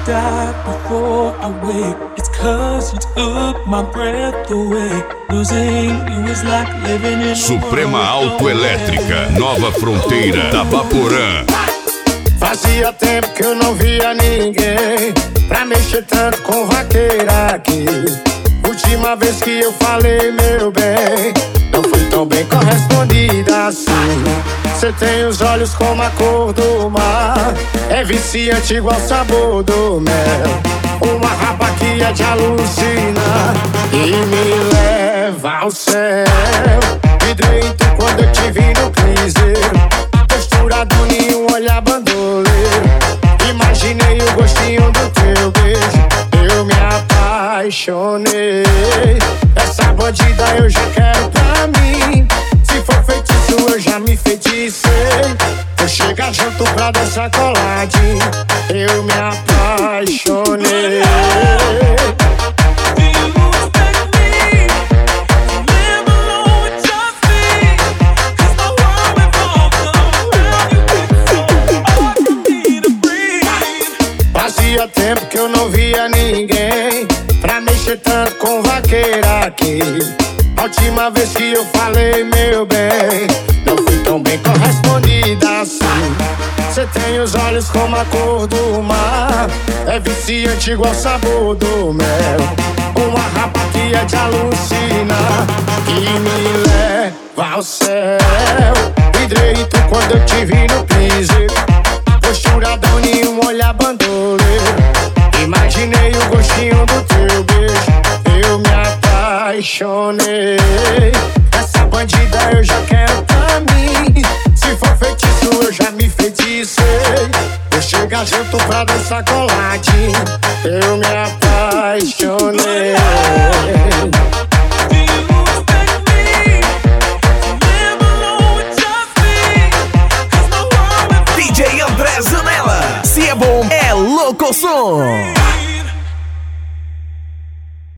die before I wake. It's 'cause you took my breath away. Losing you is like living in Suprema Autoelétrica, Nova Fronteira, Tabaporã. Fazia tempo que eu não via ninguém pra mexer tanto com vaqueira aqui. Última vez que eu falei, meu bem, não fui tão bem correspondida assim. Cê tem os olhos como a cor do mar, é viciante igual sabor do mel. Uma rapa que é de alucinar e me leva ao céu. Vidreito quando eu te vi no piseiro, posturado em um olhar bandoleiro. Imaginei o gostinho do teu beijo, eu me apaixonei. Essa bandida eu já quero pra mim. Se for feitiço eu já me enfeiticei. Vou chegar junto pra dançar coladinho, eu me apaixonei. Fazia tempo que eu não via ninguém pra mexer tanto com vaqueira aqui. A última vez que eu falei, meu bem, não fui tão bem correspondida assim. Cê tem os olhos como a cor do mar, é viciante igual sabor do mel. Uma rapa que é de alucinar e me leva ao céu. Vidreito quando eu te vi no piseiro, posturadão em um olhar bandoleiro. Imaginei o gostinho do teu beijo, eu me apaixonei. Essa bandida eu já quero pra mim. Se for feitiço eu já me enfeiticei. Vou chegar junto pra dançar coladinho, eu me apaixonei. DJ André Zanella, se é bom, é louco som.